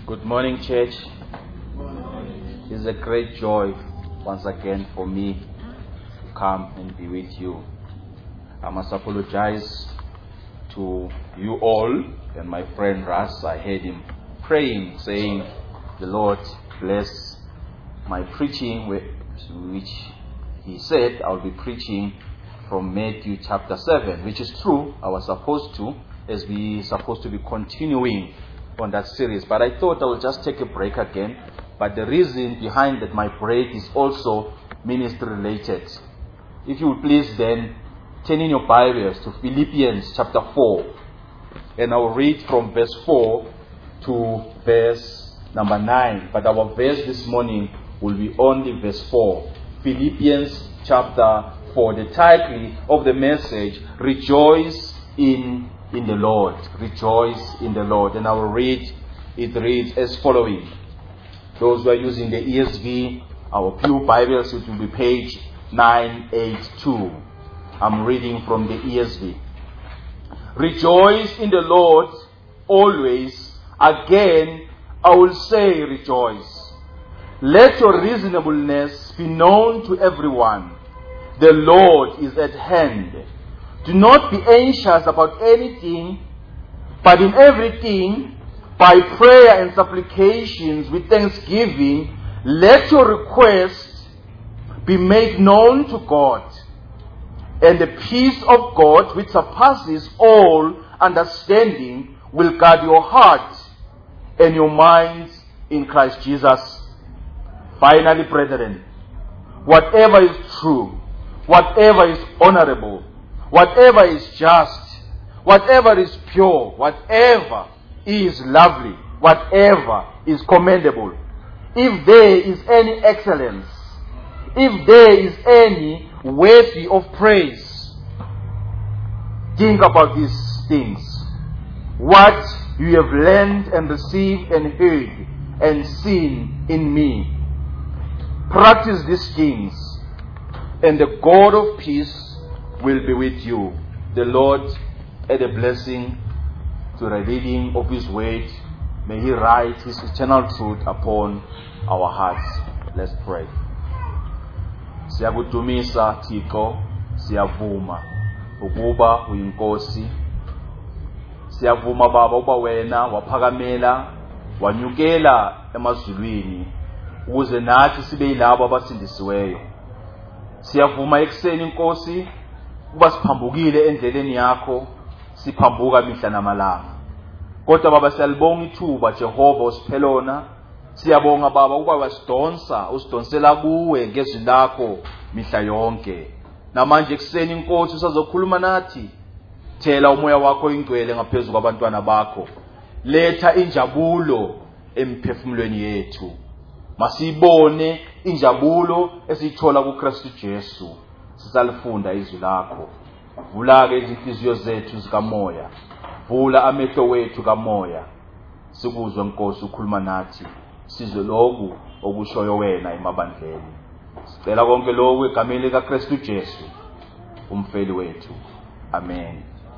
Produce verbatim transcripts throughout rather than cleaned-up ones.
Good morning, church. It's a great joy once again for me to come and be with you. I must apologize to you all and my friend Russ. I heard him praying, saying, the Lord bless my preaching, which he said I'll be preaching from Matthew chapter seven, which is true. I was supposed to, as we supposed to be continuing on that series, but I thought I would just take a break again. But the reason behind that my break is also ministry related. If you would please then turn in your Bibles to Philippians chapter four, and I will read from verse four to verse number nine, but our verse this morning will be only verse four. Philippians chapter four. The title of the message, Rejoice in in the Lord. Rejoice in the Lord. And I will read, it reads as following. Those who are using the E S V, our Pew Bibles, it will be page nine eighty-two. I'm reading from the E S V. Rejoice in the Lord always. Again, I will say rejoice. Let your reasonableness be known to everyone. The Lord is at hand. Do not be anxious about anything, but in everything, by prayer and supplications with thanksgiving, let your requests be made known to God. And the peace of God, which surpasses all understanding, will guard your heart and your minds in Christ Jesus. Finally, brethren, whatever is true, whatever is honorable, whatever is just, whatever is pure, whatever is lovely, whatever is commendable, if there is any excellence, if there is any worthy of praise, think about these things. What you have learned and received and heard and seen in me, practice these things, and the God of peace will be with you. The Lord add a blessing to the reading of His word. May He write His eternal truth upon our hearts. Let's pray. Siyakudumisa Thixo, siyavuma ukuba uyinkosi. Siyavuma Baba uba wena waphakamela wanyukela emazulwini ukuze nathi sibe yilabo abasindisiweyo. Siyavuma ekuseni Inkosi uba siphambukile endleleni yakho, siphambuka mihla namalanga. Kodwa Baba siyalibonga ithuba Jehova osiphelona. Siyabonga Baba uba wasidonsa, usidonsela kuwe ngezwi lakho mihla yonke. Namanje ekuseni Inkosi usazokhuluma nathi. Thela umoya wakho ingcwele ngaphezulu kwabantwana bakho. Letha injabulo emphefumulweni yethu. Masibone injabulo esithola kuKristu Jesu. Sisalifunda izwi lakho. Vula ke izinhliziyo zethu zikamoya. Vula amehlo wethu kamoya. Sikuzwe Nkosi ukhuluma nathi. Sizwe lokhu okushoyo wena emabandleni. Sicela konke lokhu egameni likaKristu Jesu, umfeli wethu. Amen.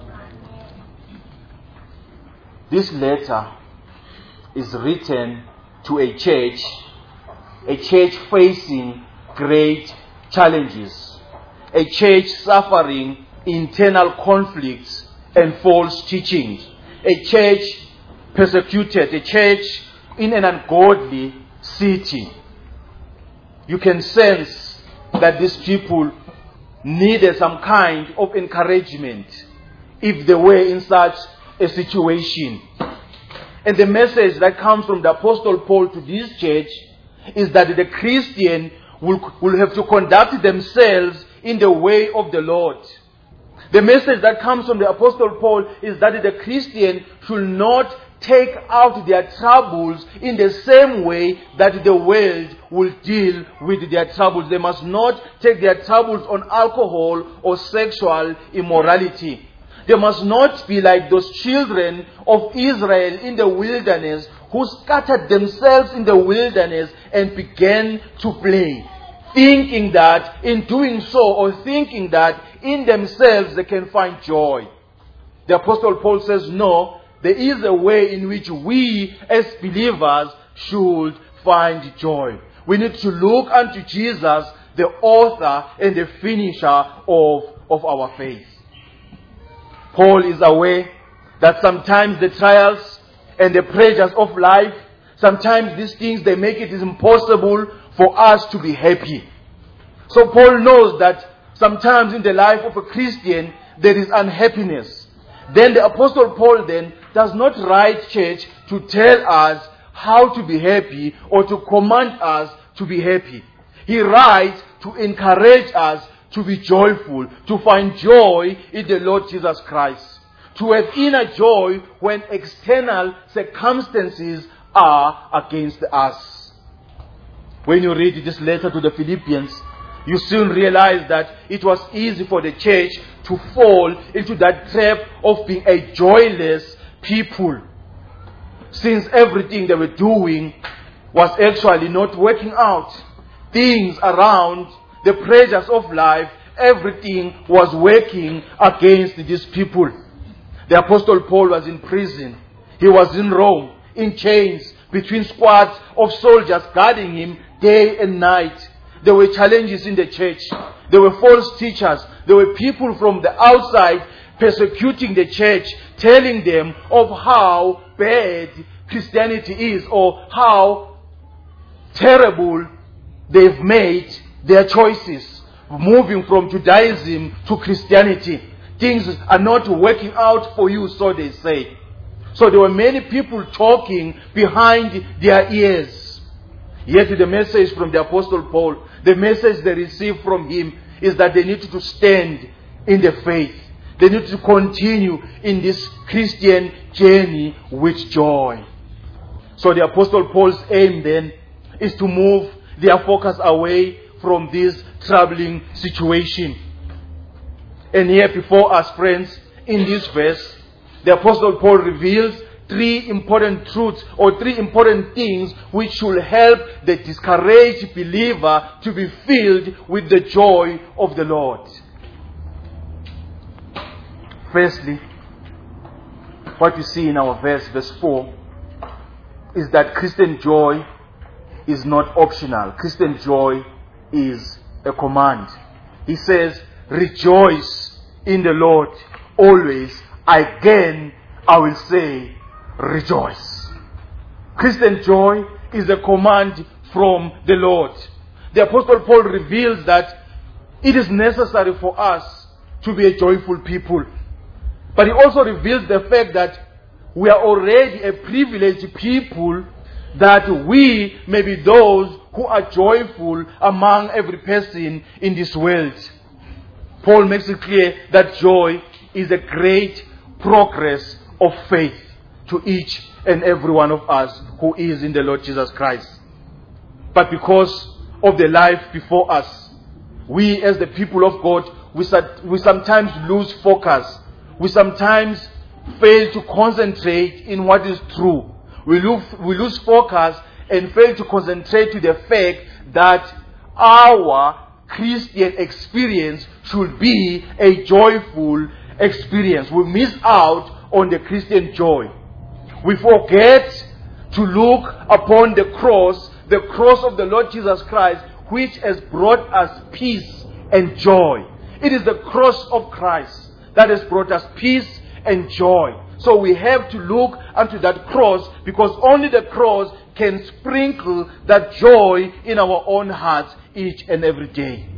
This letter is written to a church, a church facing great challenges, a church suffering internal conflicts and false teachings, a church persecuted, a church in an ungodly city. You can sense that these people needed some kind of encouragement if they were in such a situation. And the message that comes from the Apostle Paul to this church is that the Christian will, will have to conduct themselves in the way of the Lord. The message that comes from the Apostle Paul is that the Christian should not take out their troubles in the same way that the world will deal with their troubles. They must not take their troubles on alcohol or sexual immorality. They must not be like those children of Israel in the wilderness who scattered themselves in the wilderness and began to play, thinking that in doing so, or thinking that in themselves they can find joy. The Apostle Paul says, no, there is a way in which we as believers should find joy. We need to look unto Jesus, the author and the finisher of, of our faith. Paul is aware that sometimes the trials and the pressures of life, sometimes these things, they make it impossible for us to be happy. So Paul knows that sometimes in the life of a Christian, there is unhappiness. Then the Apostle Paul then does not write church to tell us how to be happy or to command us to be happy. He writes to encourage us to be joyful, to find joy in the Lord Jesus Christ, to have inner joy when external circumstances are against us. When you read this letter to the Philippians, you soon realize that it was easy for the church to fall into that trap of being a joyless people, since everything they were doing was actually not working out. Things around, the pressures of life, everything was working against these people. The Apostle Paul was in prison. He was in Rome, in chains, between squads of soldiers guarding him day and night. There were challenges in the church. There were false teachers. There were people from the outside persecuting the church, telling them of how bad Christianity is or how terrible they've made their choices, moving from Judaism to Christianity. Things are not working out for you, so they say. So there were many people talking behind their ears. Yet the message from the Apostle Paul, the message they received from him is that they need to stand in the faith. They need to continue in this Christian journey with joy. So the Apostle Paul's aim then is to move their focus away from this troubling situation. And here before us, friends, in this verse, the Apostle Paul reveals three important truths or three important things which should help the discouraged believer to be filled with the joy of the Lord. Firstly, what you see in our verse, verse four, is that Christian joy is not optional. Christian joy is a command. He says, rejoice in the Lord always. Again, I will say, rejoice. Christian joy is a command from the Lord. The Apostle Paul reveals that it is necessary for us to be a joyful people. But he also reveals the fact that we are already a privileged people, that we may be those who are joyful among every person in this world. Paul makes it clear that joy is a great progress of faith to each and every one of us who is in the Lord Jesus Christ. But because of the life before us, we as the people of God, we, we sometimes lose focus. We sometimes fail to concentrate in what is true. We lose, we lose focus and fail to concentrate to the fact that our Christian experience should be a joyful experience. We miss out on the Christian joy. We forget to look upon the cross, the cross of the Lord Jesus Christ, which has brought us peace and joy. It is the cross of Christ that has brought us peace and joy. So we have to look unto that cross, because only the cross can sprinkle that joy in our own hearts each and every day.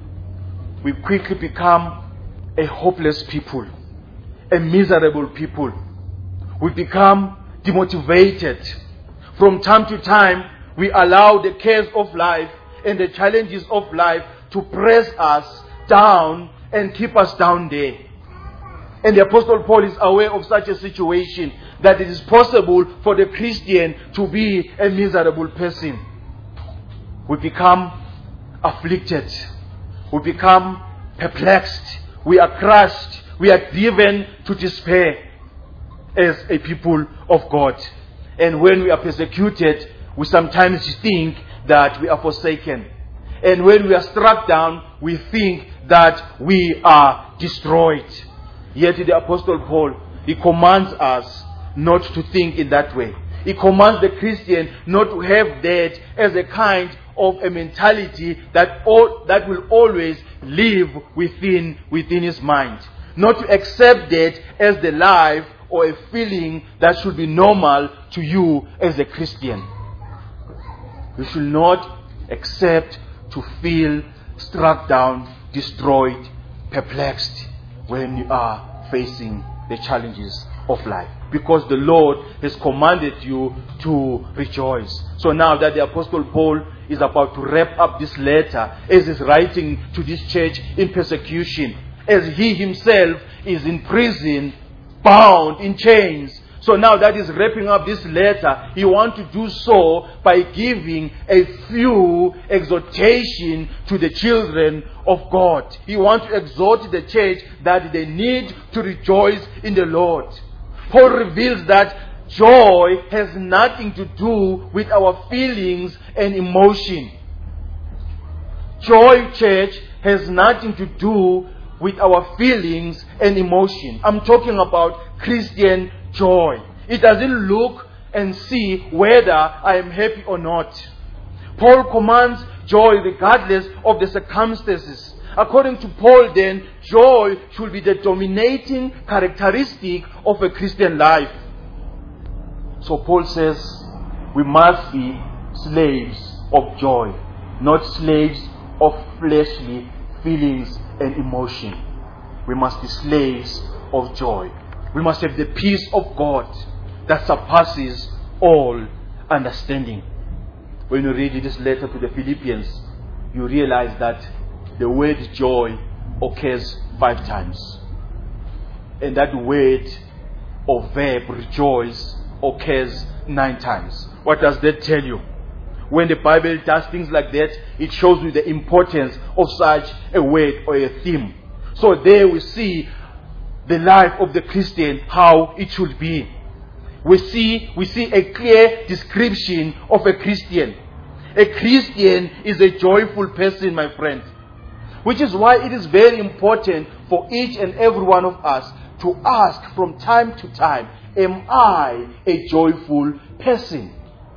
We quickly become a hopeless people, a miserable people. We become demotivated. From time to time, we allow the cares of life and the challenges of life to press us down and keep us down there. And the Apostle Paul is aware of such a situation, that it is possible for the Christian to be a miserable person. We become afflicted. We become perplexed. We are crushed. We are driven to despair as a people of God. And when we are persecuted, we sometimes think that we are forsaken. And when we are struck down, we think that we are destroyed. Yet the Apostle Paul, he commands us not to think in that way. He commands the Christian not to have that as a kind of a mentality that all, that will always live within, within his mind. Not to accept that as the life or a feeling that should be normal to you as a Christian. You should not accept to feel struck down, destroyed, perplexed when you are facing the challenges of life. Because the Lord has commanded you to rejoice. So now that the Apostle Paul is about to wrap up this letter, as he's writing to this church in persecution, as he himself is in prison, bound in chains. So now that he's wrapping up this letter, he wants to do so by giving a few exhortation to the children of God. He wants to exhort the church that they need to rejoice in the Lord. Paul reveals that joy has nothing to do with our feelings and emotion. Joy, church, has nothing to do with our feelings and emotion. I'm talking about Christian joy. It doesn't look and see whether I am happy or not. Paul commands joy regardless of the circumstances. According to Paul, then, joy should be the dominating characteristic of a Christian life. So Paul says we must be slaves of joy, not slaves of fleshly feelings and emotion. We must be slaves of joy. We must have the peace of God that surpasses all understanding. When you read this letter to the Philippians, you realize that the word joy occurs five times. And that word or verb rejoice occurs nine times. What does that tell you? When the Bible does things like that, it shows you the importance of such a word or a theme. So there we see the life of the Christian, how it should be. We see, we see a clear description of a Christian. A Christian is a joyful person, my friend. Which is why it is very important for each and every one of us to ask from time to time, am I a joyful person?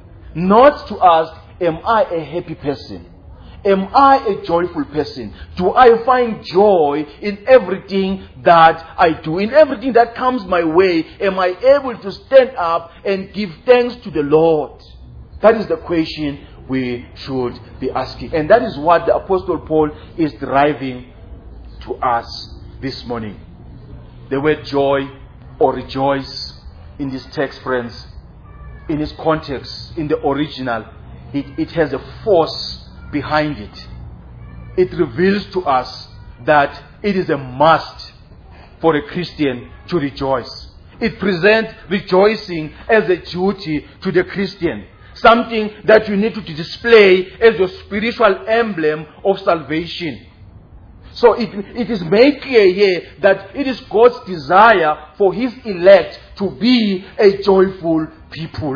Not to ask, am I a happy person? Am I a joyful person? Do I find joy in everything that I do? In everything that comes my way, am I able to stand up and give thanks to the Lord? That is the question we should be asking. And that is what the Apostle Paul is driving to us this morning. The word joy or rejoice in this text, friends, in its context, in the original, it, it has a force behind it. It reveals to us that it is a must for a Christian to rejoice. It presents rejoicing as a duty to the Christian. Something that you need to display as your spiritual emblem of salvation. So it, it is made clear here that it is God's desire for His elect to be a joyful people.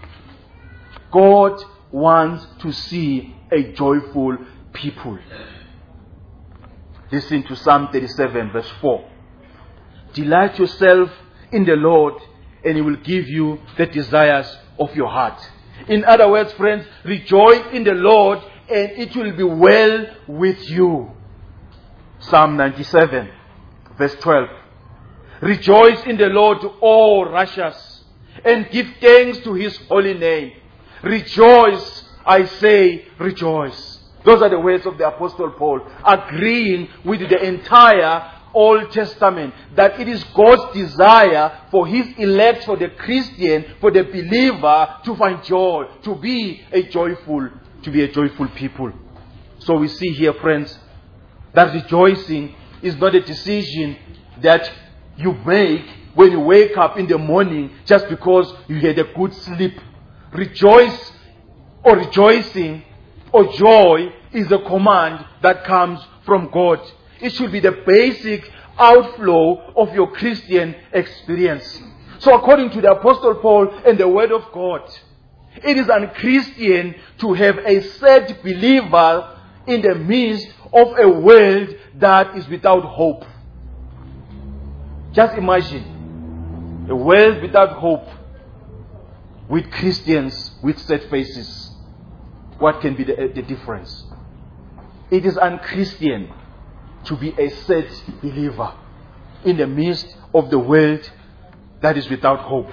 God wants to see a joyful people. Listen to Psalm thirty-seven verse four. Delight yourself in the Lord and He will give you the desires of your heart. In other words, friends, rejoice in the Lord and it will be well with you. Psalm ninety-seven verse twelve. Rejoice in the Lord, all righteous, and give thanks to His holy name. Rejoice, I say, rejoice. Those are the words of the Apostle Paul, agreeing with the entire Old Testament, that it is God's desire for His elect, for the Christian, for the believer to find joy, to be a joyful, to be a joyful people. So we see here, friends, that rejoicing is not a decision that you make when you wake up in the morning just because you had a good sleep. Rejoice or rejoicing or joy is a command that comes from God. It should be the basic outflow of your Christian experience. So according to the Apostle Paul and the Word of God, it is unchristian to have a sad believer in the midst of a world that is without hope. Just imagine. A world without hope, with Christians with sad faces. What can be the, the difference? It is unchristian to be a sad believer in the midst of the world that is without hope.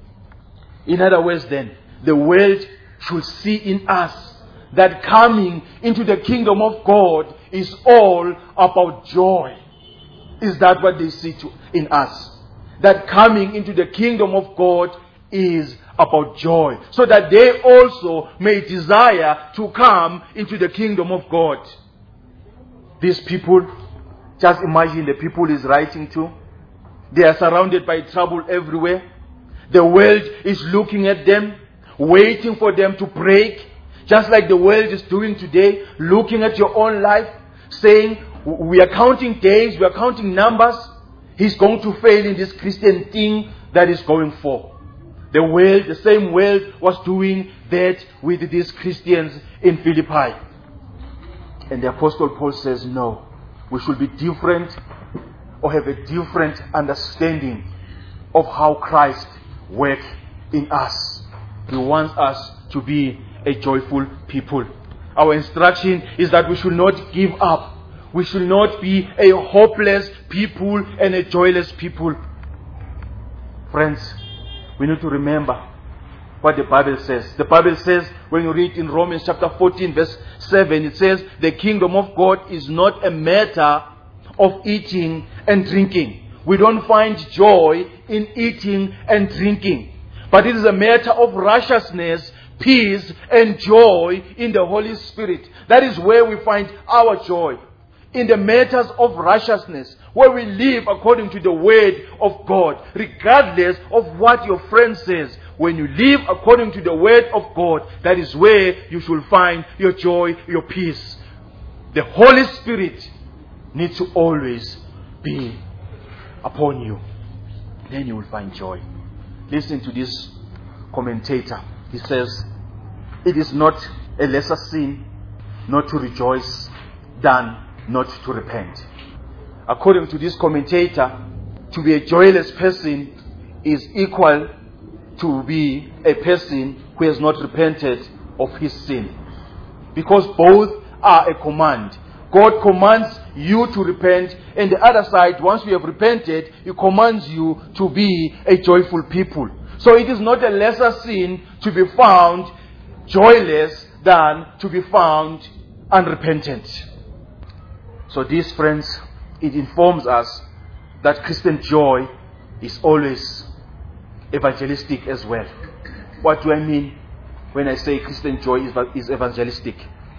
In other words then, the world should see in us that coming into the kingdom of God is all about joy. Is that what they see to, in us? That coming into the kingdom of God is about joy. So that they also may desire to come into the kingdom of God. These people, just imagine the people he's writing to. They are surrounded by trouble everywhere. The world is looking at them, waiting for them to break. Just like the world is doing today, looking at your own life, saying, we are counting days, we are counting numbers. He's going to fail in this Christian thing that is going for. The world, the same world was doing that with these Christians in Philippi. And the Apostle Paul says, no, we should be different or have a different understanding of how Christ works in us. He wants us to be a joyful people. Our instruction is that we should not give up. We should not be a hopeless people and a joyless people. Friends, we need to remember what the Bible says. The Bible says, when you read in Romans chapter fourteen verse seven, it says, the kingdom of God is not a matter of eating and drinking. We don't find joy in eating and drinking. But it is a matter of righteousness, peace, and joy in the Holy Spirit. That is where we find our joy. In the matters of righteousness, where we live according to the word of God, regardless of what your friend says. When you live according to the word of God, that is where you should find your joy, your peace. The Holy Spirit needs to always be upon you. Then you will find joy. Listen to this commentator. He says, it is not a lesser sin not to rejoice than not to repent. According to this commentator, to be a joyless person is equal to be a person who has not repented of his sin. Because both are a command. God commands you to repent, and the other side, once you have repented, He commands you to be a joyful people. So it is not a lesser sin to be found joyless than to be found unrepentant. So these friends, it informs us that Christian joy is always evangelistic as well. What do I mean when I say Christian joy is evangelistic?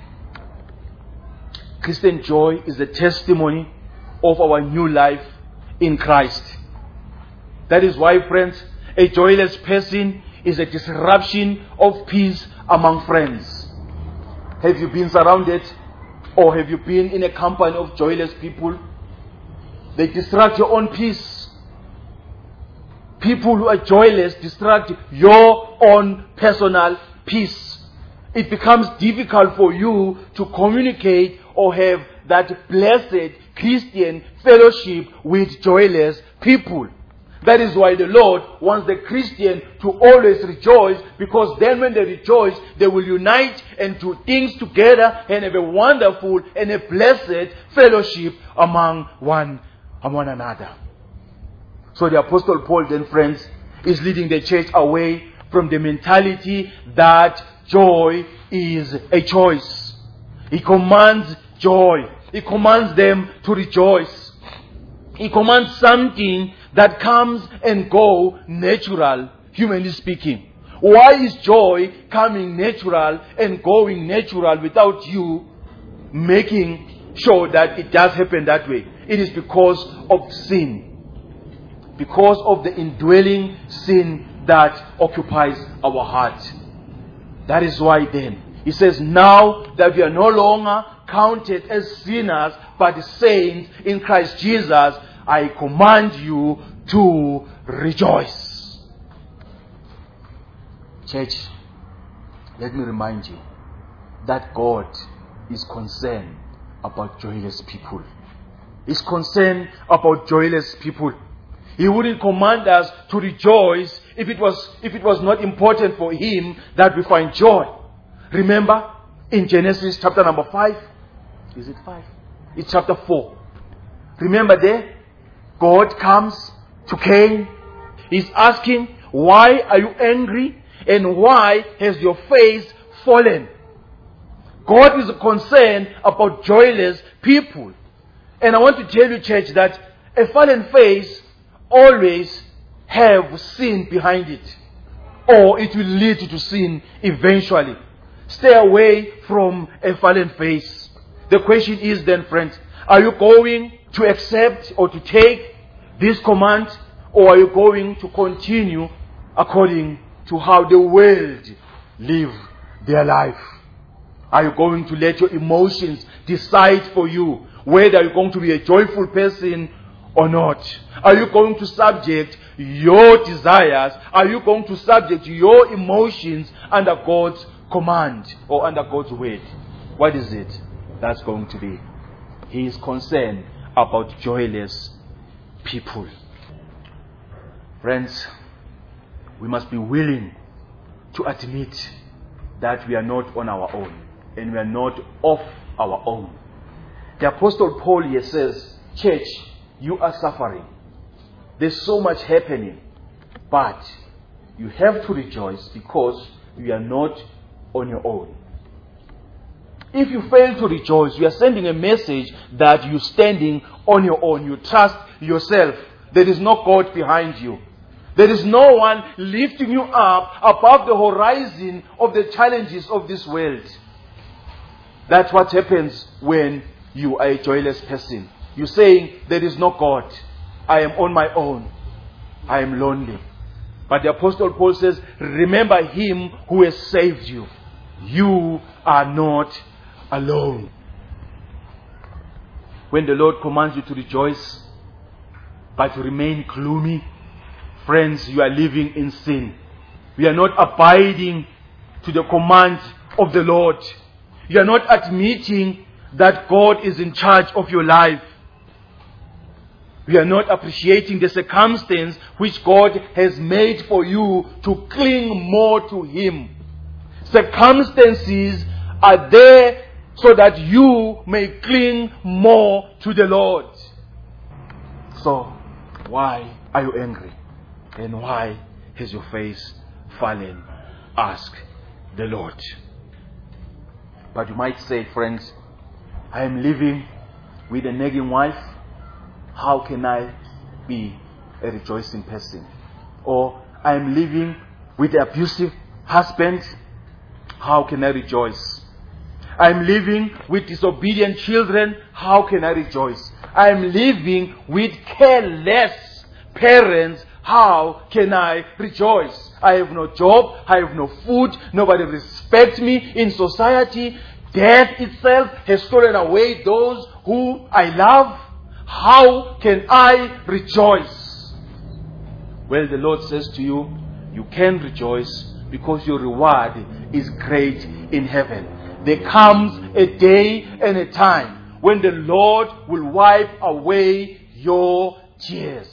Christian joy is the testimony of our new life in Christ. That is why, friends, a joyless person is a disruption of peace among friends. Have you been surrounded or have you been in a company of joyless people? They distract your own peace. People who are joyless distract your own personal peace. It becomes difficult for you to communicate or have that blessed Christian fellowship with joyless people. That is why the Lord wants the Christian to always rejoice, because then when they rejoice, they will unite and do things together and have a wonderful and a blessed fellowship among one, among one another. So the Apostle Paul then, friends, is leading the church away from the mentality that joy is a choice. He commands joy. He commands them to rejoice. He commands something that comes and go natural, humanly speaking. Why is joy coming natural and going natural without you making sure that it does happen that way? It is because of sin. Because of the indwelling sin that occupies our heart. That is why then, he says, now that we are no longer counted as sinners, but saints in Christ Jesus, I command you to rejoice. Church, let me remind you that God is concerned about joyless people. He's concerned about joyless people. He wouldn't command us to rejoice if it was, if it was not important for Him that we find joy. Remember in Genesis chapter number five? Is it five? It's chapter four. Remember there? God comes to Cain. He's asking, why are you angry? And why has your face fallen? God is concerned about joyless people. And I want to tell you, church, that a fallen face always have sin behind it. Or it will lead to sin eventually. Stay away from a fallen face. The question is then, friends, are you going to accept or to take this command? Or are you going to continue according to how the world live their life? Are you going to let your emotions decide for you whether you're going to be a joyful person or not? Are you going to subject your desires? Are you going to subject your emotions under God's command or under God's word? What is it that's going to be? He is concerned about joyless people. Friends, we must be willing to admit that we are not on our own and we are not of our own. The Apostle Paul here says, church, you are suffering. There's so much happening, but you have to rejoice because you are not on your own. If you fail to rejoice, you are sending a message that you're standing on your own. You trust yourself. There is no God behind you. There is no one lifting you up above the horizon of the challenges of this world. That's what happens when you are a joyless person. You're saying, there is no God. I am on my own. I am lonely. But the Apostle Paul says, remember Him who has saved you. You are not alone. When the Lord commands you to rejoice, but to remain gloomy, friends, you are living in sin. We are not abiding to the command of the Lord. You are not admitting that God is in charge of your life. We are not appreciating the circumstance which God has made for you to cling more to Him. Circumstances are there so that you may cling more to the Lord. So, why are you angry? And why has your face fallen? Ask the Lord. But you might say, friends, I am living with a nagging wife. How can I be a rejoicing person? Or I am living with an abusive husband. How can I rejoice? I am living with disobedient children. How can I rejoice? I am living with careless parents. How can I rejoice? I have no job. I have no food. Nobody respects me in society. Death itself has stolen away those who I love. How can I rejoice? Well, the Lord says to you, you can rejoice because your reward is great in heaven. There comes a day and a time when the Lord will wipe away your tears.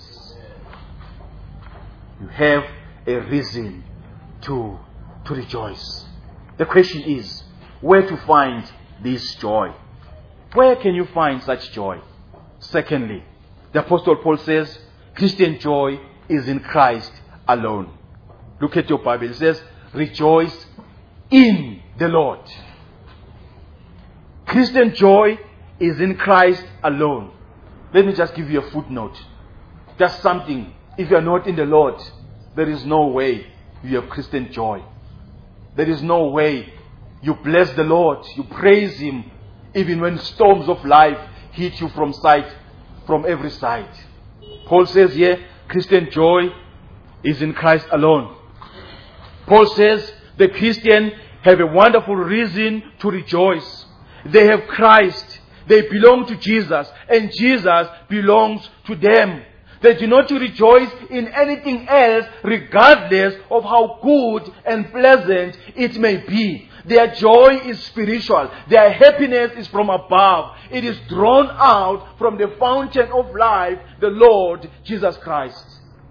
You have a reason to, to rejoice. The question is, where to find this joy? Where can you find such joy? Secondly, the Apostle Paul says, Christian joy is in Christ alone. Look at your Bible. It says, rejoice in the Lord. Christian joy is in Christ alone. Let me just give you a footnote. Just something. If you are not in the Lord, there is no way you have Christian joy. There is no way you bless the Lord, you praise Him, even when storms of life hit you from sight, from every side. Paul says here, Christian joy is in Christ alone. Paul says the Christian have a wonderful reason to rejoice. They have Christ. They belong to Jesus, and Jesus belongs to them. They do not rejoice in anything else, regardless of how good and pleasant it may be. Their joy is spiritual. Their happiness is from above. It is drawn out from the fountain of life, the Lord Jesus Christ.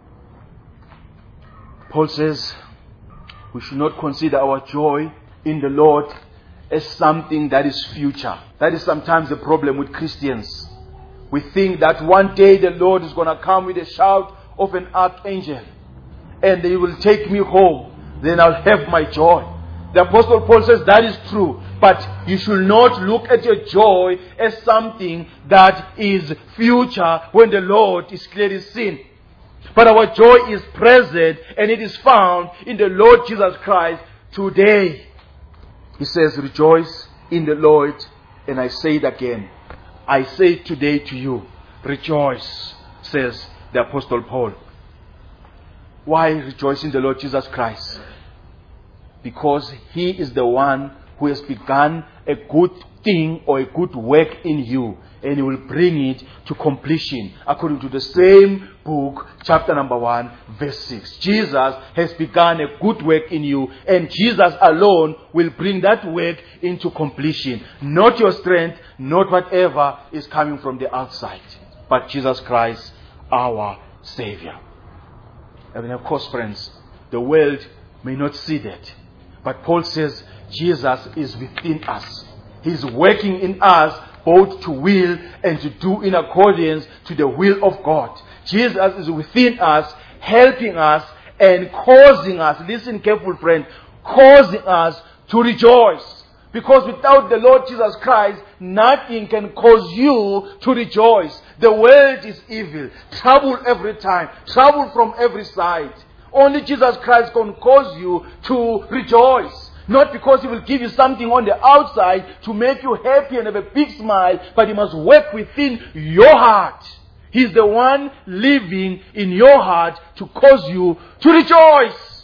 Paul says we should not consider our joy in the Lord as something that is future. That is sometimes the problem with Christians. We think that one day the Lord is going to come with a shout of an archangel and He will take me home. Then I'll have my joy. The Apostle Paul says that is true. But you should not look at your joy as something that is future when the Lord is clearly seen. But our joy is present and it is found in the Lord Jesus Christ today. He says, rejoice in the Lord. And I say it again. I say today to you, rejoice, says the Apostle Paul. Why rejoice in the Lord Jesus Christ? Because He is the one who has begun a good thing or a good work in you, and He will bring it to completion according to the same book, chapter number one, verse six. Jesus has begun a good work in you, and Jesus alone will bring that work into completion. Not your strength, not whatever is coming from the outside, but Jesus Christ, our Savior. And of course, friends, the world may not see that, but Paul says Jesus is within us. He's working in us both to will and to do in accordance to the will of God. Jesus is within us, helping us and causing us, listen careful friend, causing us to rejoice. Because without the Lord Jesus Christ, nothing can cause you to rejoice. The world is evil, trouble every time, trouble from every side. Only Jesus Christ can cause you to rejoice. Not because He will give you something on the outside to make you happy and have a big smile, but He must work within your heart. He's the one living in your heart to cause you to rejoice,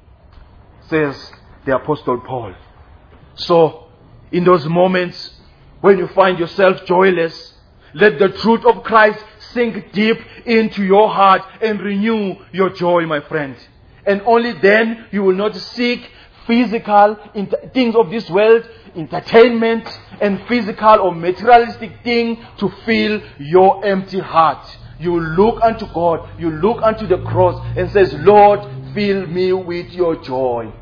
says the Apostle Paul. So, in those moments when you find yourself joyless, let the truth of Christ sink deep into your heart and renew your joy, my friend. And only then you will not seek physical inter- things of this world, entertainment and physical or materialistic thing to fill your empty heart. You look unto God, you look unto the cross and says, Lord, fill me with your joy.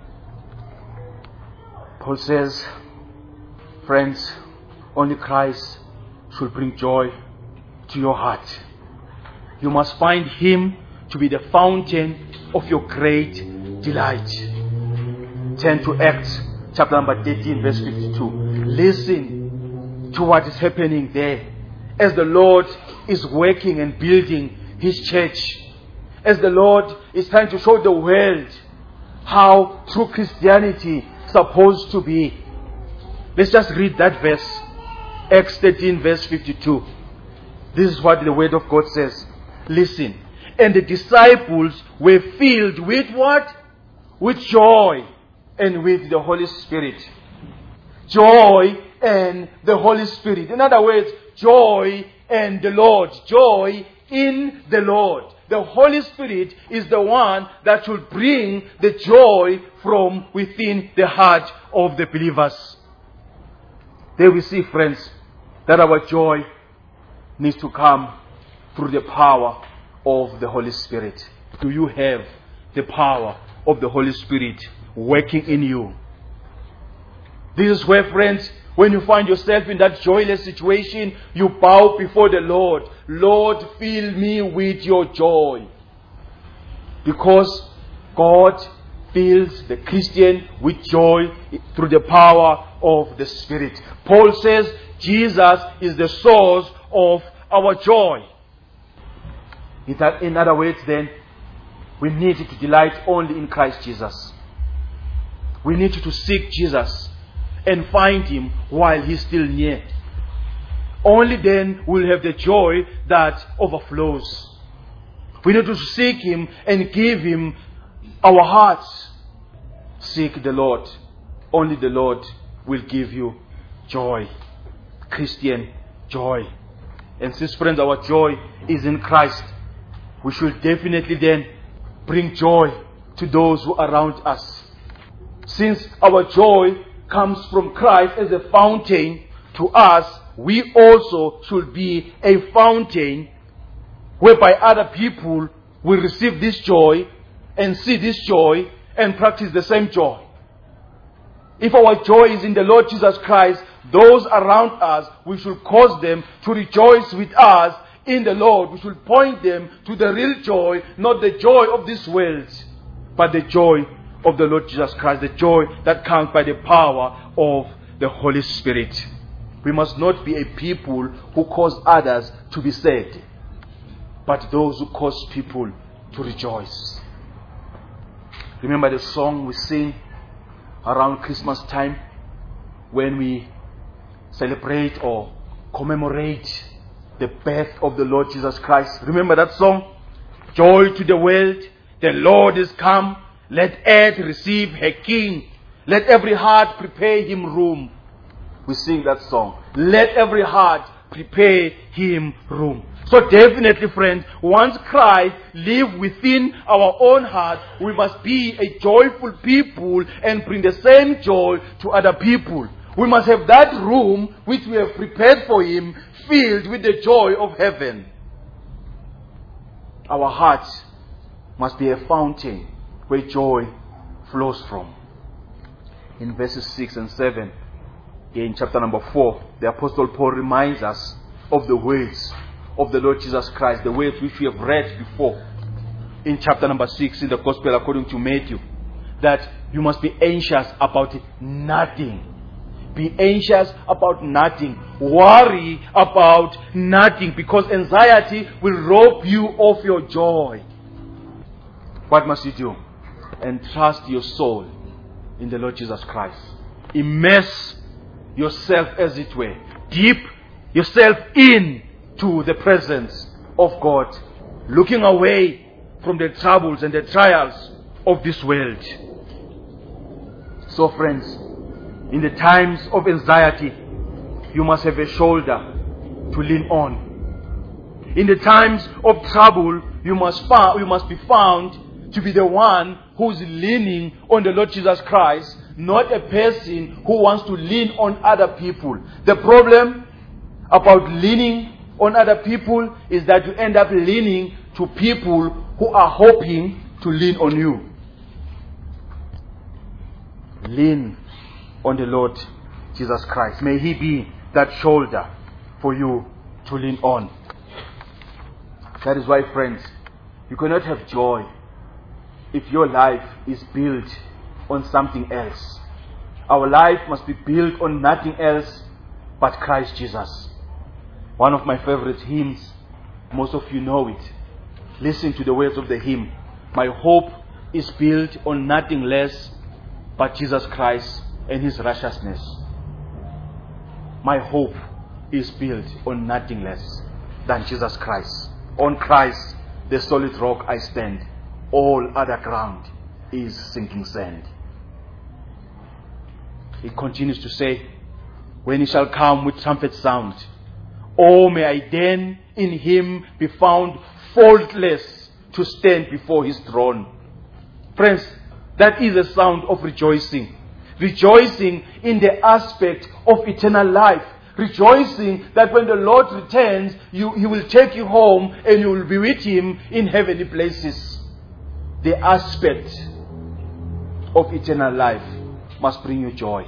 Paul says, friends, only Christ should bring joy to your heart. You must find Him to be the fountain of your great delight. Turn to Acts chapter number thirteen, verse fifty-two. Listen to what is happening there as the Lord is working and building His church. As the Lord is trying to show the world how true Christianity is supposed to be. Let's just read that verse. Acts thirteen, verse fifty-two. This is what the Word of God says. Listen. And the disciples were filled with what? With joy and with the Holy Spirit. Joy and the Holy Spirit. In other words, joy and the Lord. Joy in the Lord. The Holy Spirit is the one that should bring the joy from within the heart of the believers. There we see, friends, that our joy needs to come through the power of the Holy Spirit. Do you have the power of the Holy Spirit working in you? This is where, friends, when you find yourself in that joyless situation, you bow before the Lord. Lord, fill me with your joy. Because God fills the Christian with joy through the power of the Spirit. Paul says Jesus is the source of our joy. In other words, then, we need to delight only in Christ Jesus. We need to seek Jesus and find Him while He's still near. Only then we'll have the joy that overflows. We need to seek Him and give Him our hearts. Seek the Lord. Only the Lord will give you joy. Christian joy. And since, friends, our joy is in Christ, we should definitely then bring joy to those who are around us. Since our joy comes from Christ as a fountain to us, we also should be a fountain whereby other people will receive this joy and see this joy and practice the same joy. If our joy is in the Lord Jesus Christ, those around us, we should cause them to rejoice with us in the Lord. We should point them to the real joy, not the joy of this world, but the joy of the Lord Jesus Christ, the joy that comes by the power of the Holy Spirit. We must not be a people who cause others to be sad, but those who cause people to rejoice. Remember the song we sing around Christmas time when we celebrate or commemorate the birth of the Lord Jesus Christ. Remember that song? Joy to the world, the Lord is come. Let earth receive her King. Let every heart prepare him room. We sing that song. Let every heart prepare him room. So definitely, friends, once Christ lives within our own heart, we must be a joyful people and bring the same joy to other people. We must have that room which we have prepared for him filled with the joy of heaven. Our hearts must be a fountain where joy flows from. In verses six and seven, in chapter number four, the Apostle Paul reminds us of the words of the Lord Jesus Christ, the words which we have read before in chapter number six in the Gospel according to Matthew, that you must be anxious about nothing. Be anxious about nothing. Worry about nothing, because anxiety will rob you of your joy. What must you do? Entrust your soul in the Lord Jesus Christ. Immerse yourself, as it were. Dip yourself in to the presence of God, looking away from the troubles and the trials of this world. So friends, in the times of anxiety, you must have a shoulder to lean on. In the times of trouble, you must, found, you must be found to be the one who's leaning on the Lord Jesus Christ, not a person who wants to lean on other people. The problem about leaning on other people is that you end up leaning to people who are hoping to lean on you. Lean on the Lord Jesus Christ. May he be that shoulder for you to lean on. That is why, friends, you cannot have joy if your life is built on something else. Our life must be built on nothing else but Christ Jesus. One of my favorite hymns, most of you know it. Listen to the words of the hymn. My hope is built on nothing less but Jesus Christ and his righteousness. My hope is built on nothing less than Jesus Christ. On Christ, the solid rock I stand. All other ground is sinking sand. He continues to say, when he shall come with trumpet sound, oh, may I then in him be found faultless to stand before his throne. Friends, that is a sound of rejoicing. Rejoicing in the aspect of eternal life. Rejoicing that when the Lord returns, you, he will take you home and you will be with him in heavenly places. The aspect of eternal life must bring you joy.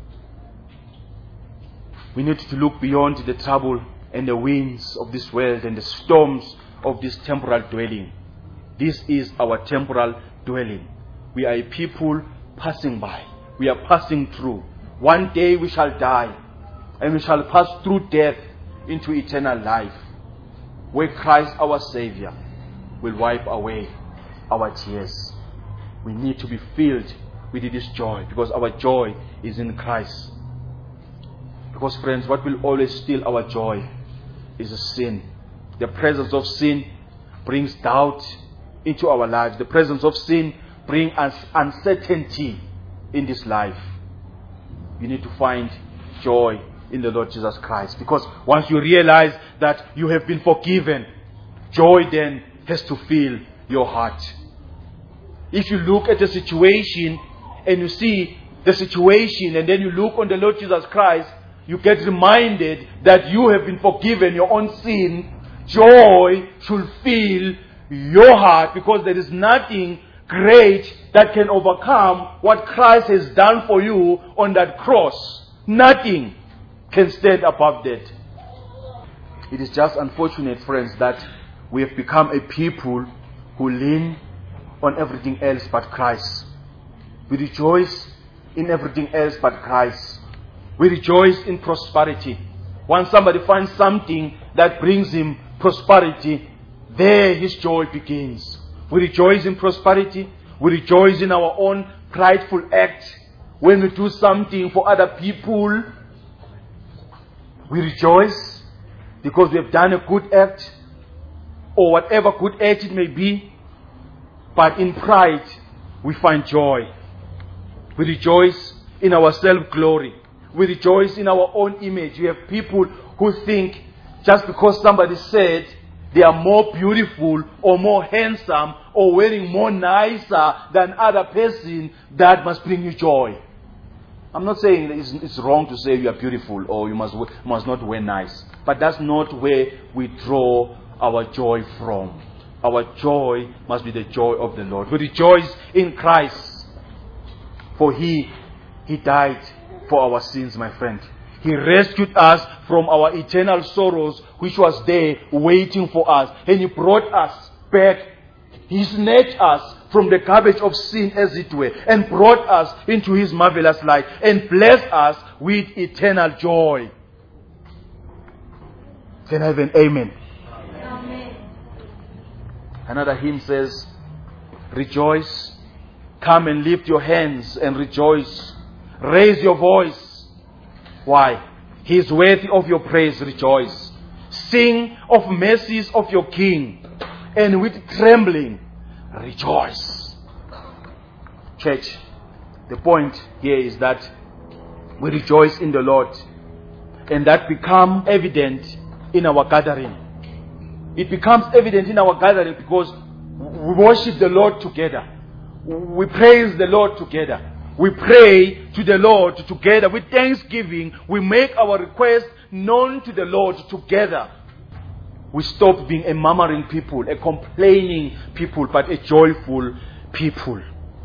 We need to look beyond the trouble and the winds of this world and the storms of this temporal dwelling. This is our temporal dwelling. We are a people passing by. We are passing through. One day we shall die, and we shall pass through death into eternal life, where Christ our Savior will wipe away our tears. We need to be filled with this joy, because our joy is in Christ. Because, friends, what will always steal our joy is a sin. The presence of sin brings doubt into our lives. The presence of sin brings us uncertainty in this life. You need to find joy in the Lord Jesus Christ, because once you realize that you have been forgiven, joy then has to fill your heart. If you look at a situation and you see the situation, and then you look on the Lord Jesus Christ, you get reminded that you have been forgiven your own sin. Joy should fill your heart, because there is nothing great that can overcome what Christ has done for you on that cross. Nothing can stand above that. It is just unfortunate, friends, that we have become a people who lean on everything else but Christ. We rejoice in everything else but Christ. We rejoice in prosperity. Once somebody finds something that brings him prosperity, there his joy begins. We rejoice in prosperity. We rejoice in our own prideful act. When we do something for other people, we rejoice because we have done a good act, or whatever good act it may be. But in pride, we find joy. We rejoice in our self-glory. We rejoice in our own image. We have people who think just because somebody said they are more beautiful or more handsome or wearing more nicer than other person, that must bring you joy. I'm not saying it's, it's wrong to say you are beautiful or you must, must not wear nice. But that's not where we draw our joy from. Our joy must be the joy of the Lord. We rejoice in Christ, for He, He died for our sins, my friend. He rescued us from our eternal sorrows, which was there waiting for us. And He brought us back. He snatched us from the garbage of sin, as it were, and brought us into His marvelous light and blessed us with eternal joy. Can I have an amen? Amen. Another hymn says, rejoice, come and lift your hands and rejoice. Raise your voice. Why? He is worthy of your praise, rejoice. Sing of mercies of your King, and with trembling, rejoice. Church, the point here is that we rejoice in the Lord, and that becomes evident in our gathering. It becomes evident in our gathering because we worship the Lord together. We praise the Lord together. We pray to the Lord together. With thanksgiving, we make our request known to the Lord together. We stop being a murmuring people, a complaining people, but a joyful people.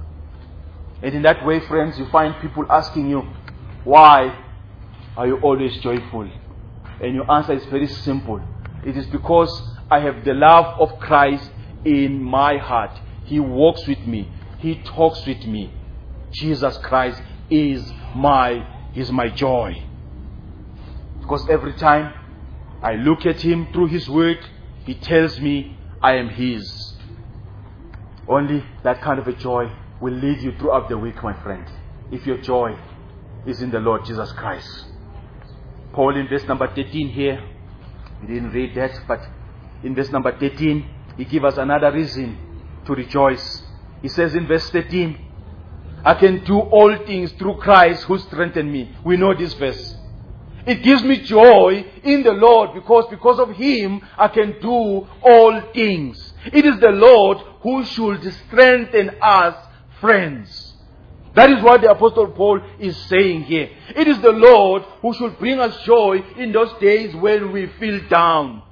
And in that way, friends, you find people asking you, why are you always joyful? And your answer is very simple. It is because I have the love of Christ in my heart. He walks with me. He talks with me. Jesus Christ is my, is my joy. Because every time I look at Him through His word, He tells me I am His. Only that kind of a joy will lead you throughout the week, my friend, if your joy is in the Lord Jesus Christ. Paul in verse number thirteen here, we didn't read that, but in verse number thirteen, he gives us another reason to rejoice. He says in verse thirteen, I can do all things through Christ who strengthened me. We know this verse. It gives me joy in the Lord because because of Him I can do all things. It is the Lord who should strengthen us, friends. That is what the Apostle Paul is saying here. It is the Lord who should bring us joy in those days when we feel down.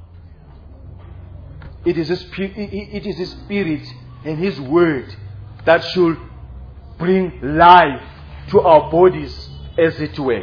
It is His, it is His Spirit and His Word that should bring life to our bodies, as it were.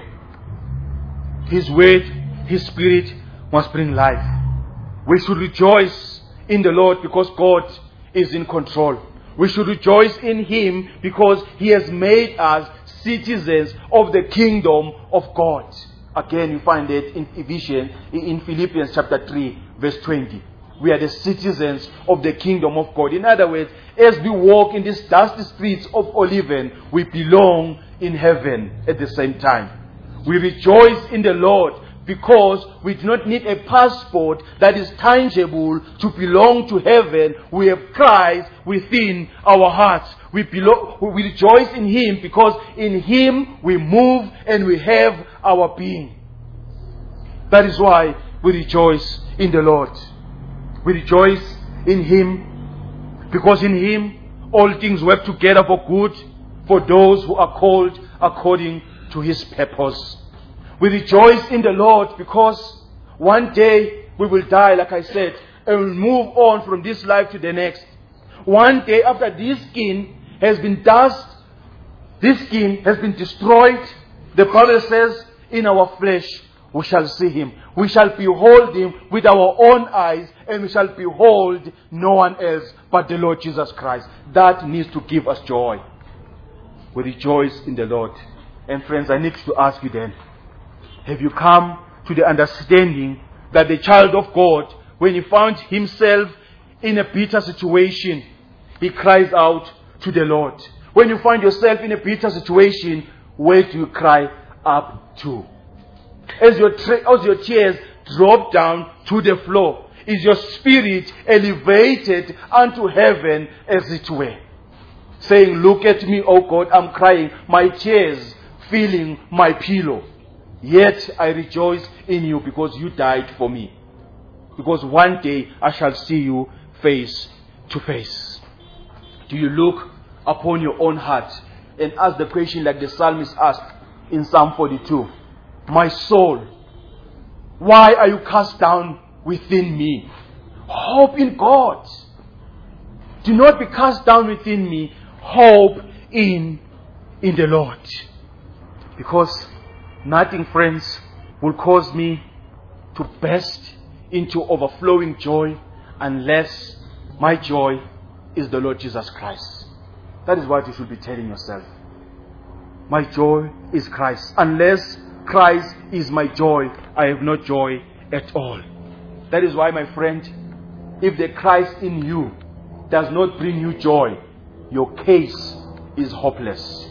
His Word, His Spirit must bring life. We should rejoice in the Lord because God is in control. We should rejoice in Him because He has made us citizens of the kingdom of God. Again, you find it in Ephesians, in Philippians chapter three, verse twenty. We are the citizens of the kingdom of God. In other words, as we walk in these dusty streets of Oliven, we belong in heaven at the same time. We rejoice in the Lord because we do not need a passport that is tangible to belong to heaven. We have Christ within our hearts. We, belong, we rejoice in Him because in Him we move and we have our being. That is why we rejoice in the Lord. We rejoice in Him because in Him all things work together for good for those who are called according to His purpose. We rejoice in the Lord because one day we will die, like I said, and we'll move on from this life to the next. One day after this skin has been dust, this skin has been destroyed, the Bible says, in our flesh we shall see Him. We shall behold Him with our own eyes, and we shall behold no one else but the Lord Jesus Christ. That needs to give us joy. We rejoice in the Lord. And friends, I need to ask you then, have you come to the understanding that the child of God, when he found himself in a bitter situation, he cries out to the Lord? When you find yourself in a bitter situation, where do you cry up to? As your, tra- as your tears drop down to the floor, is your spirit elevated unto heaven, as it were, saying, look at me, O God, I'm crying, my tears filling my pillow. Yet I rejoice in you because you died for me. Because one day I shall see you face to face. Do you look upon your own heart and ask the question like the psalmist asked in Psalm forty-two? My soul, why are you cast down within me? Hope in God. Do not be cast down within me. Hope in, in the Lord. Because nothing, friends, will cause me to burst into overflowing joy unless my joy is the Lord Jesus Christ. That is what you should be telling yourself. My joy is Christ. Unless Christ is my joy, I have no joy at all. That is why, my friend, if the Christ in you does not bring you joy, your case is hopeless.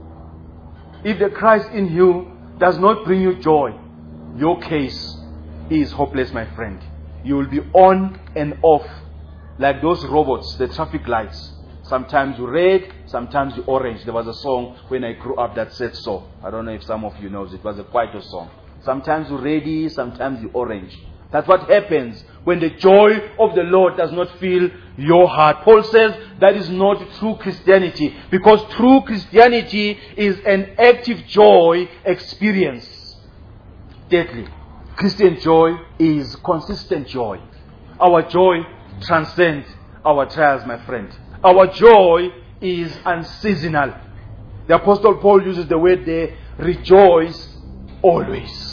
If the Christ in you does not bring you joy, your case is hopeless, my friend. You will be on and off like those robots, the traffic lights. Sometimes you red, sometimes you orange. There was a song when I grew up that said so. I don't know if some of you know it. It was a quite a song. Sometimes you ready, sometimes you orange. That's what happens when the joy of the Lord does not fill your heart. Paul says that is not true Christianity, because true Christianity is an active joy experience. Thirdly, Christian joy is consistent joy. Our joy transcends our trials, my friend. Our joy is unseasonal. The Apostle Paul uses the word there, rejoice always.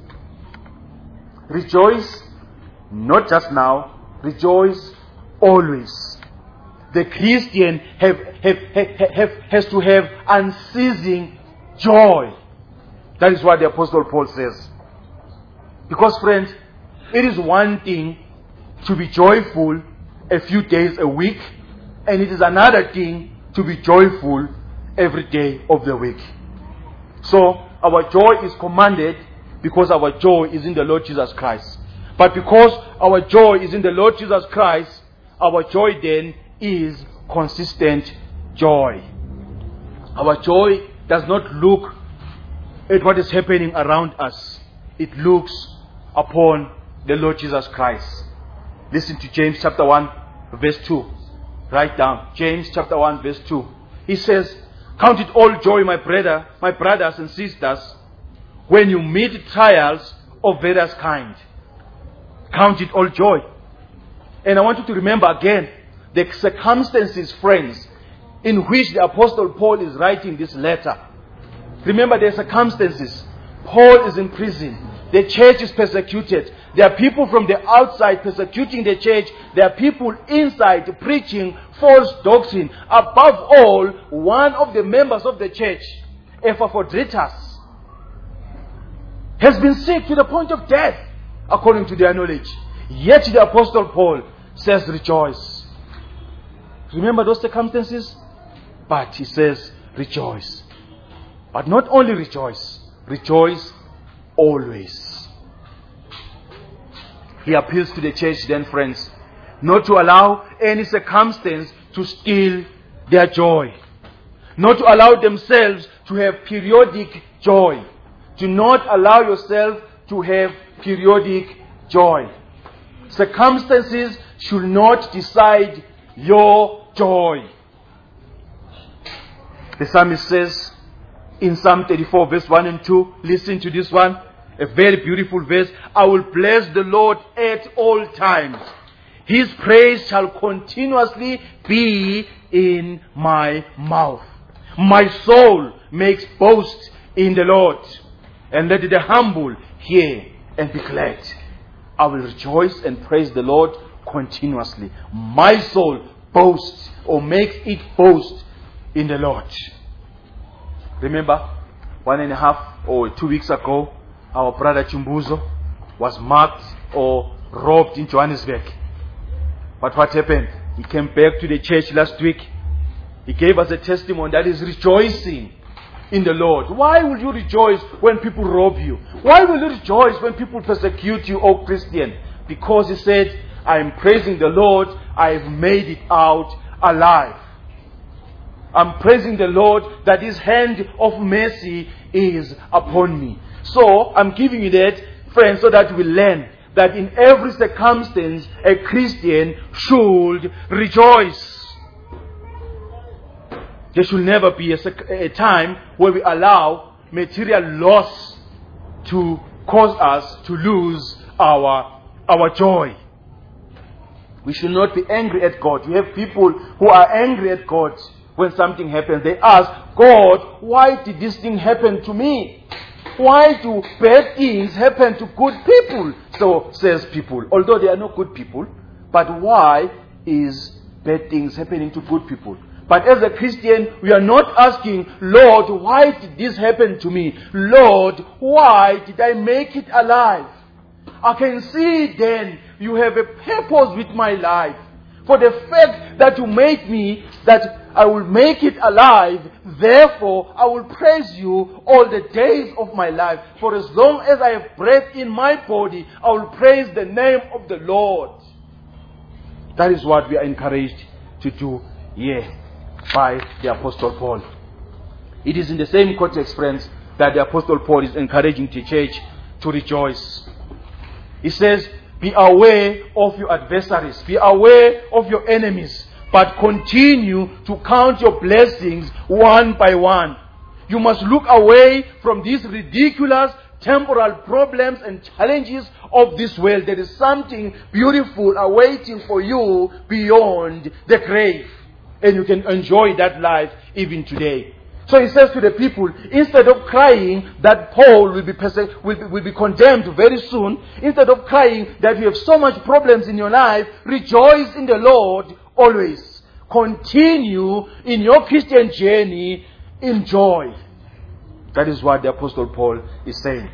Rejoice, not just now, rejoice always. The Christian have, have, have, have, has to have unceasing joy. That is what the Apostle Paul says. Because, friends, it is one thing to be joyful a few days a week, and it is another thing to be joyful every day of the week. So, our joy is commanded because our joy is in the Lord Jesus Christ. But because our joy is in the Lord Jesus Christ, our joy then is consistent joy. Our joy does not look at what is happening around us. It looks upon the Lord Jesus Christ. Listen to James chapter one, verse two. Write down. James chapter one, verse two. He says, count it all joy, my brother, my brothers and sisters, when you meet trials of various kinds. Count it all joy. And I want you to remember again the circumstances, friends, in which the Apostle Paul is writing this letter. Remember the circumstances. Paul is in prison. The church is persecuted. There are people from the outside persecuting the church. There are people inside preaching false doctrine. Above all, one of the members of the church, Epaphroditus, has been sick to the point of death, according to their knowledge. Yet the Apostle Paul says, rejoice. Remember those circumstances? But he says, rejoice. But not only rejoice, rejoice always. He appeals to the church then, friends, not to allow any circumstance to steal their joy. Not to allow themselves to have periodic joy. Do not allow yourself to have periodic joy. Circumstances should not decide your joy. The psalmist says in Psalm thirty-four verse one and two, listen to this one, a very beautiful verse. I will bless the Lord at all times. His praise shall continuously be in my mouth. My soul makes boast in the Lord. And let the humble hear and be glad. I will rejoice and praise the Lord continuously. My soul boasts or makes it boast in the Lord. Remember, one and a half or two weeks ago, our brother Chumbuzo was marked or robbed in Johannesburg. But what happened? He came back to the church last week. He gave us a testimony that is rejoicing in the Lord. Why will you rejoice when people rob you? Why will you rejoice when people persecute you, O Christian? Because he said, I am praising the Lord. I have made it out alive. I'm praising the Lord that His hand of mercy is upon me. So, I'm giving you that, friends, so that we learn that in every circumstance, a Christian should rejoice. There should never be a, a time where we allow material loss to cause us to lose our, our joy. We should not be angry at God. You have people who are angry at God when something happens. They ask, God, why did this thing happen to me? Why do bad things happen to good people? So says people. Although they are not good people, but why is bad things happening to good people? But as a Christian, we are not asking, Lord, why did this happen to me? Lord, why did I make it alive? I can see then you have a purpose with my life. For the fact that you made me, that I will make it alive, therefore I will praise you all the days of my life. For as long as I have breath in my body, I will praise the name of the Lord. That is what we are encouraged to do here by the Apostle Paul. It is in the same context, friends, that the Apostle Paul is encouraging the church to rejoice. He says, be aware of your adversaries, be aware of your enemies, but continue to count your blessings one by one. You must look away from these ridiculous temporal problems and challenges of this world. There is something beautiful awaiting for you beyond the grave. And you can enjoy that life even today. So he says to the people, instead of crying that Paul will be, perse- will be, will be condemned very soon, instead of crying that you have so much problems in your life, rejoice in the Lord always. Continue in your Christian journey in joy. That is what the Apostle Paul is saying.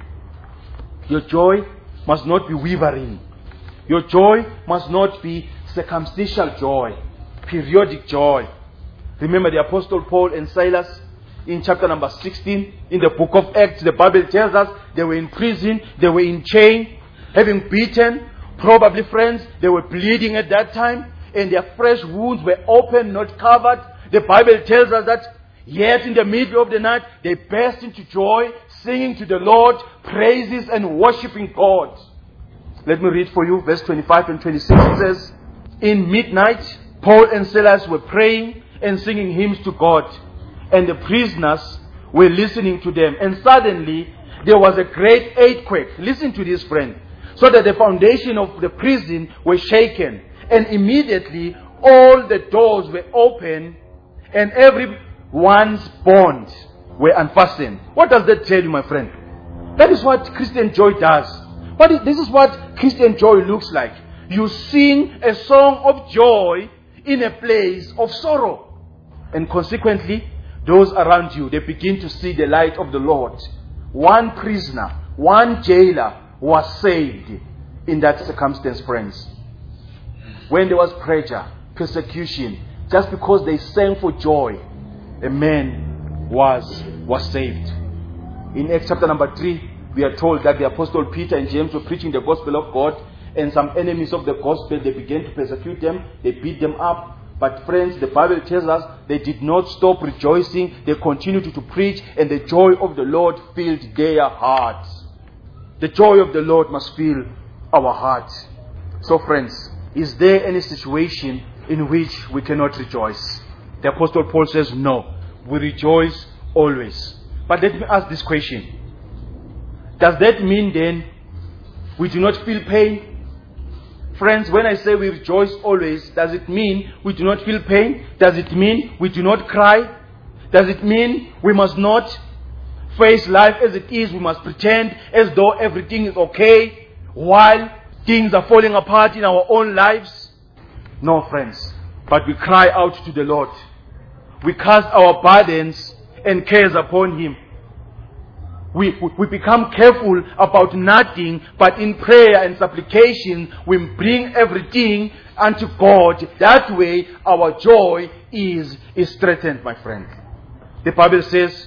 Your joy must not be wavering. Your joy must not be circumstantial joy, periodic joy. Remember the Apostle Paul and Silas in chapter number sixteen in the book of Acts. The Bible tells us they were in prison, they were in chain, having beaten. Probably, friends, they were bleeding at that time, and their fresh wounds were open, not covered. The Bible tells us that yet in the middle of the night, they burst into joy, singing to the Lord, praises and worshiping God. Let me read for you verse twenty-five and twenty-six. It says, in midnight, Paul and Silas were praying and singing hymns to God, and the prisoners were listening to them. And suddenly, there was a great earthquake. Listen to this, friend. So that the foundation of the prison was shaken, and immediately all the doors were open, and everyone's bonds were unfastened. What does that tell you, my friend? That is what Christian joy does. But this is what Christian joy looks like. You sing a song of joy in a place of sorrow. And consequently, those around you, they begin to see the light of the Lord. One prisoner, one jailer was saved in that circumstance, friends. When there was pressure, persecution, just because they sang for joy, a man was, was saved. In Acts chapter number three, we are told that the Apostle Peter and James were preaching the gospel of God, and some enemies of the gospel, they began to persecute them, they beat them up. But friends, the Bible tells us they did not stop rejoicing. They continued to, to preach, and the joy of the Lord filled their hearts. The joy of the Lord must fill our hearts. So friends, is there any situation in which we cannot rejoice? The Apostle Paul says no. we rejoice always. But let me ask this question. Does that mean then we do not feel pain? Friends, when I say we rejoice always, does it mean we do not feel pain? Does it mean we do not cry? Does it mean we must not face life as it is? We must pretend as though everything is okay while things are falling apart in our own lives? No, friends. But we cry out to the Lord. We cast our burdens and cares upon Him. We, we become careful about nothing, but in prayer and supplication, we bring everything unto God. That way, our joy is, is strengthened, my friend. The Bible says,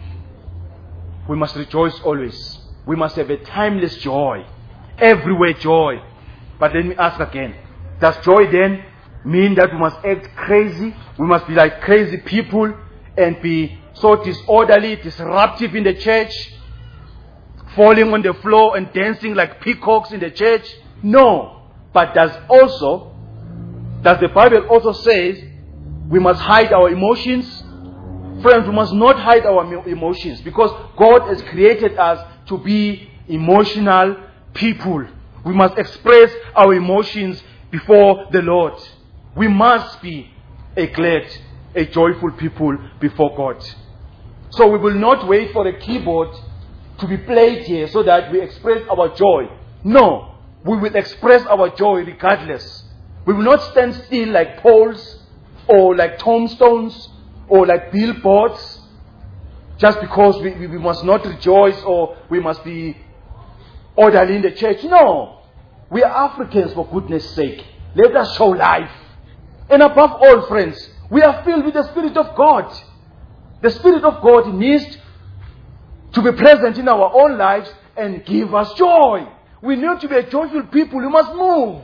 we must rejoice always. We must have a timeless joy. Everywhere joy. But let me ask again, does joy then mean that we must act crazy? We must be like crazy people and be so disorderly, disruptive in the church, falling on the floor and dancing like peacocks in the church? No. But does also, does the Bible also says we must hide our emotions? Friends, we must not hide our emotions, because God has created us to be emotional people. We must express our emotions before the Lord. We must be a glad, a joyful people before God. So we will not wait for a keyboard to be played here so that we express our joy. No, we will express our joy regardless. We will not stand still like poles or like tombstones or like billboards just because we, we, we must not rejoice or we must be orderly in the church. No, we are Africans, for goodness sake. Let us show life. And above all, friends, we are filled with the Spirit of God. The Spirit of God needs to be present in our own lives and give us joy. We need to be a joyful people. We must move.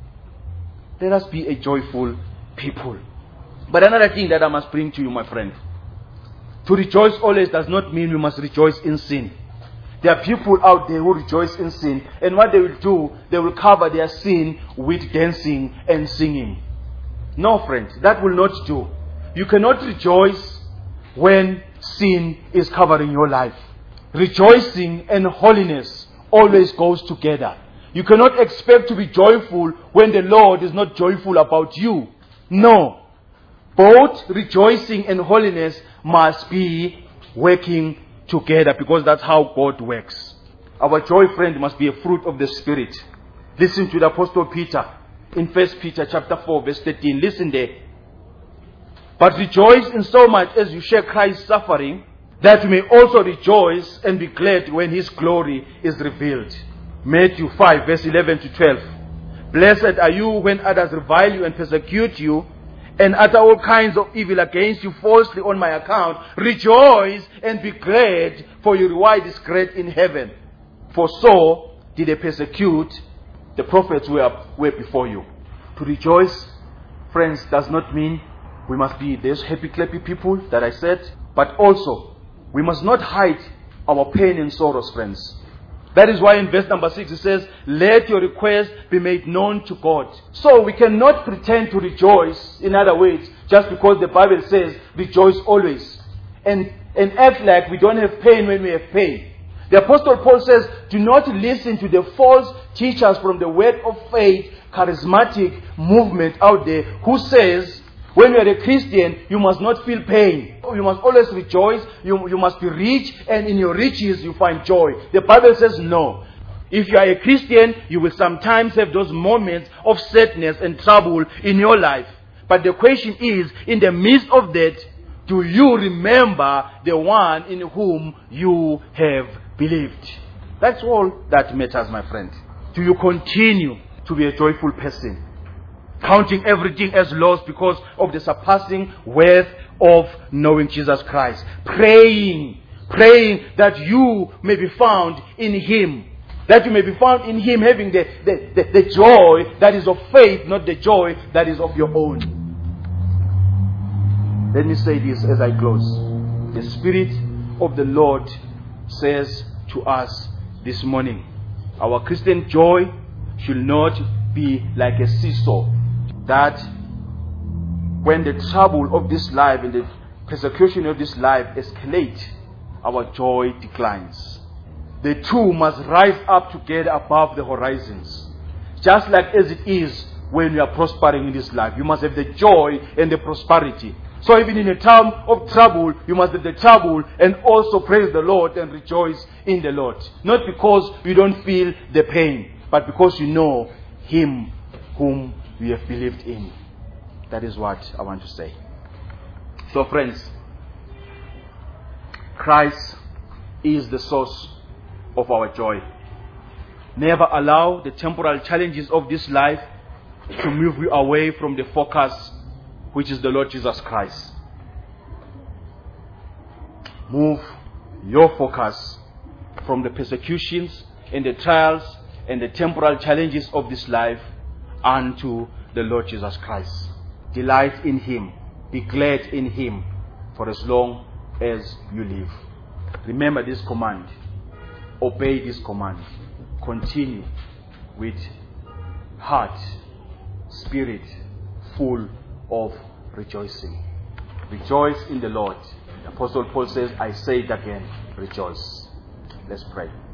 Let us be a joyful people. But another thing that I must bring to you, my friend. To rejoice always does not mean we must rejoice in sin. There are people out there who rejoice in sin. And what they will do, they will cover their sin with dancing and singing. No, friends, that will not do. You cannot rejoice when sin is covering your life. Rejoicing and holiness always goes together. You cannot expect to be joyful when the Lord is not joyful about you. No. Both rejoicing and holiness must be working together, because that's how God works. Our joy, friend, must be a fruit of the Spirit. Listen to the Apostle Peter in First Peter chapter four, verse thirteen. Listen there. But rejoice in so much as you share Christ's suffering, that you may also rejoice and be glad when His glory is revealed. Matthew five, verse eleven to twelve. Blessed are you when others revile you and persecute you, and utter all kinds of evil against you falsely on my account. Rejoice and be glad, for your reward is great in heaven. For so did they persecute the prophets who were, were before you. To rejoice, friends, does not mean we must be those happy, clappy people that I said, but also we must not hide our pain and sorrows, friends. That is why in verse number six it says, let your request be made known to God. So we cannot pretend to rejoice, in other words, just because the Bible says rejoice always, and, and act like we don't have pain when we have pain. The Apostle Paul says, do not listen to the false teachers from the Word of Faith charismatic movement out there who says, when you are a Christian, you must not feel pain. You must always rejoice. You, you must be rich, and in your riches you find joy. The Bible says no. If you are a Christian, you will sometimes have those moments of sadness and trouble in your life. But the question is, in the midst of that, do you remember the one in whom you have believed? That's all that matters, my friend. Do you continue to be a joyful person, counting everything as lost because of the surpassing worth of knowing Jesus Christ? Praying, praying that you may be found in Him. That you may be found in Him, having the, the, the, the joy that is of faith, not the joy that is of your own. Let me say this as I close. The Spirit of the Lord says to us this morning, our Christian joy should not be like a seesaw, that when the trouble of this life and the persecution of this life escalate, our joy declines. The two must rise up together above the horizons. Just like as it is when you are prospering in this life. You must have the joy and the prosperity. So even in a time of trouble, you must have the trouble and also praise the Lord and rejoice in the Lord. Not because you don't feel the pain, but because you know Him whom you have believed in. That is what I want to say. So friends, Christ is the source of our joy. Never allow the temporal challenges of this life to move you away from the focus, which is the Lord Jesus Christ. Move your focus from the persecutions and the trials and the temporal challenges of this life unto the Lord Jesus Christ. Delight in Him. Be glad in Him for as long as you live. Remember this command. Obey this command. Continue with heart, spirit full of rejoicing. Rejoice in the Lord. The Apostle Paul says, I say it again, rejoice. Let's pray.